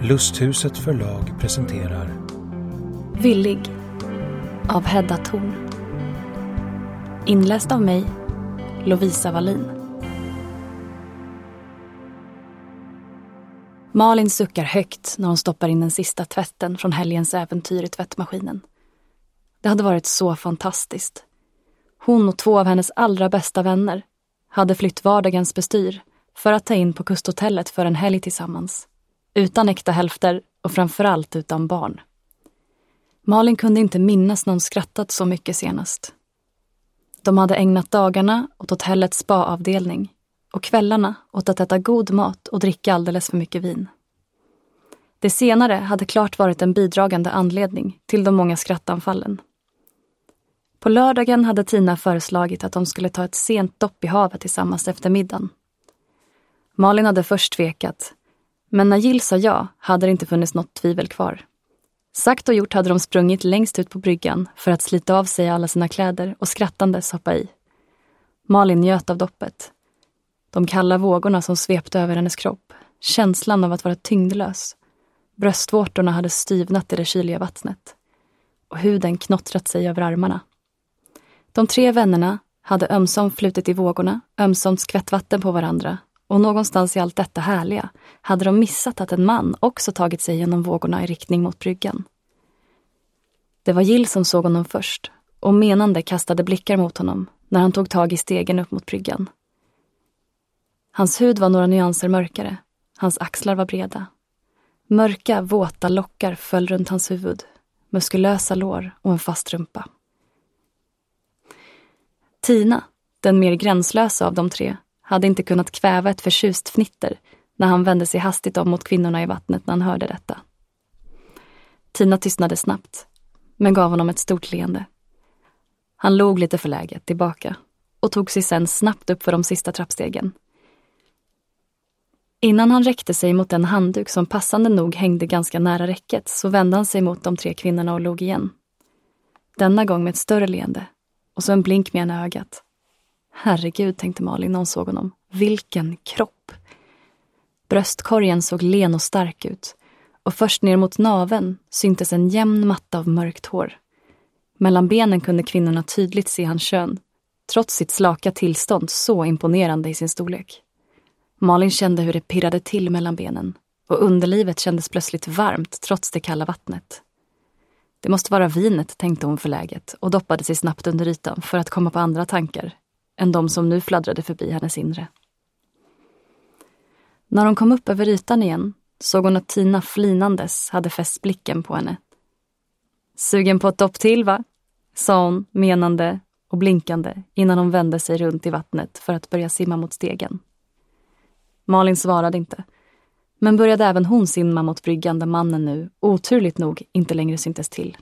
Lusthuset förlag presenterar Villig av Hedda Thorn. Inläst av mig, Lovisa Wallin. Malin suckar högt när hon stoppar in den sista tvätten från helgens äventyr i tvättmaskinen. Det hade varit så fantastiskt. Hon och 2 av hennes allra bästa vänner hade flytt vardagens bestyr för att ta in på kusthotellet för en helg tillsammans. Utan äkta hälfter och framförallt utan barn. Malin kunde inte minnas någon skrattat så mycket senast. De hade ägnat dagarna åt hotellets spa-avdelning och kvällarna åt att äta god mat och dricka alldeles för mycket vin. Det senare hade klart varit en bidragande anledning till de många skrattanfallen. På lördagen hade Tina föreslagit att de skulle ta ett sent dopp i havet tillsammans efter middagen. Malin hade först tvekat, men när Jill sa ja hade det inte funnits något tvivel kvar. Sagt och gjort hade de sprungit längst ut på bryggan för att slita av sig alla sina kläder och skrattandes hoppa i. Malin njöt av doppet. De kalla vågorna som svepte över hennes kropp, känslan av att vara tyngdlös. Bröstvårtorna hade styvnat i det kyliga vattnet och huden knottrat sig över armarna. De 3 vännerna hade ömsom flutit i vågorna, ömsom skvättvatten på varandra. Och någonstans i allt detta härliga hade de missat att en man också tagit sig genom vågorna i riktning mot bryggan. Det var Jill som såg honom först och menande kastade blickar mot honom när han tog tag i stegen upp mot bryggan. Hans hud var några nyanser mörkare, hans axlar var breda. Mörka, våta lockar föll runt hans huvud, muskulösa lår och en fast rumpa. Tina, den mer gränslösa av de 3, hade inte kunnat kväva ett förtjust fnitter när han vände sig hastigt om mot kvinnorna i vattnet när han hörde detta. Tina tystnade snabbt, men gav honom ett stort leende. Han log lite förläget tillbaka och tog sig sen snabbt upp för de sista trappstegen. Innan han räckte sig mot den handduk som passande nog hängde ganska nära räcket så vände han sig mot de 3 kvinnorna och log igen. Denna gång med ett större leende och så en blink med ena ögat. Herregud, tänkte Malin när hon såg honom. Vilken kropp! Bröstkorgen såg len och stark ut. Och först ner mot naveln syntes en jämn matta av mörkt hår. Mellan benen kunde kvinnorna tydligt se hans kön. Trots sitt slaka tillstånd så imponerande i sin storlek. Malin kände hur det pirrade till mellan benen. Och underlivet kändes plötsligt varmt trots det kalla vattnet. Det måste vara vinet, tänkte hon förläget. Och doppade sig snabbt under ytan för att komma på andra tankar än de som nu fladdrade förbi hennes inre. När hon kom upp över ytan igen såg hon att Tina flinandes hade fäst blicken på henne. Sugen på ett dopp till, va? Sa hon menande och blinkande innan hon vände sig runt i vattnet för att börja simma mot stegen. Malin svarade inte, men började även hon simma mot bryggan där mannen nu, oturligt nog, inte längre syntes till.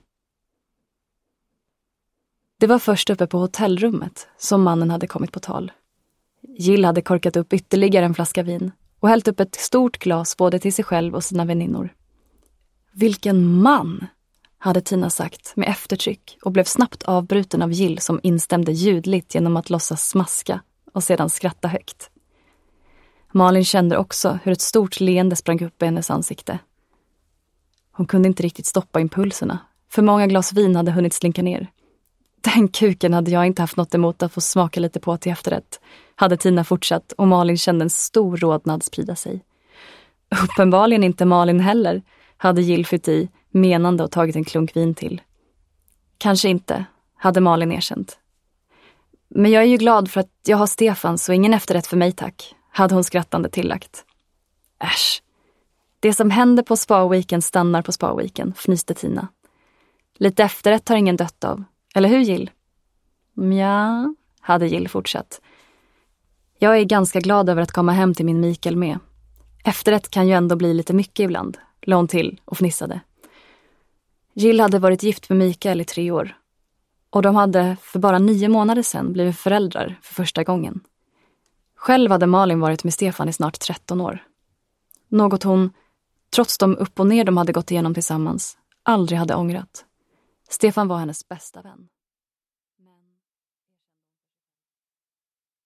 Det var först uppe på hotellrummet som mannen hade kommit på tal. Jill hade korkat upp ytterligare en flaska vin och hällt upp ett stort glas både till sig själv och sina väninnor. Vilken man, hade Tina sagt med eftertryck och blev snabbt avbruten av Jill som instämde ljudligt genom att låtsas smaska och sedan skratta högt. Malin kände också hur ett stort leende sprang upp i hennes ansikte. Hon kunde inte riktigt stoppa impulserna, för många glas vin hade hunnit slinka ner. Den kuken hade jag inte haft något emot att få smaka lite på till efterrätt, hade Tina fortsatt och Malin kände en stor rodnad sprida sig. Uppenbarligen inte Malin heller, hade Jill fyrt i, menande och tagit en klunk vin till. Kanske inte, hade Malin erkänt. Men jag är ju glad för att jag har Stefan så ingen efterrätt för mig tack, hade hon skrattande tillagt. Äsch, det som händer på spa-weekend stannar på spa-weekend, fnyste Tina. Lite efterrätt har ingen dött av. Eller hur, Jill? Ja, hade Jill fortsatt. Jag är ganska glad över att komma hem till min Mikael med. Efterrätt kan ju ändå bli lite mycket ibland, lade hon till och fnissade. Jill hade varit gift med Mikael i 3 år. Och de hade för bara 9 månader sedan blivit föräldrar för första gången. Själv hade Malin varit med Stefan i snart 13 år. Något hon, trots de upp och ner de hade gått igenom tillsammans, aldrig hade ångrat. Stefan var hennes bästa vän.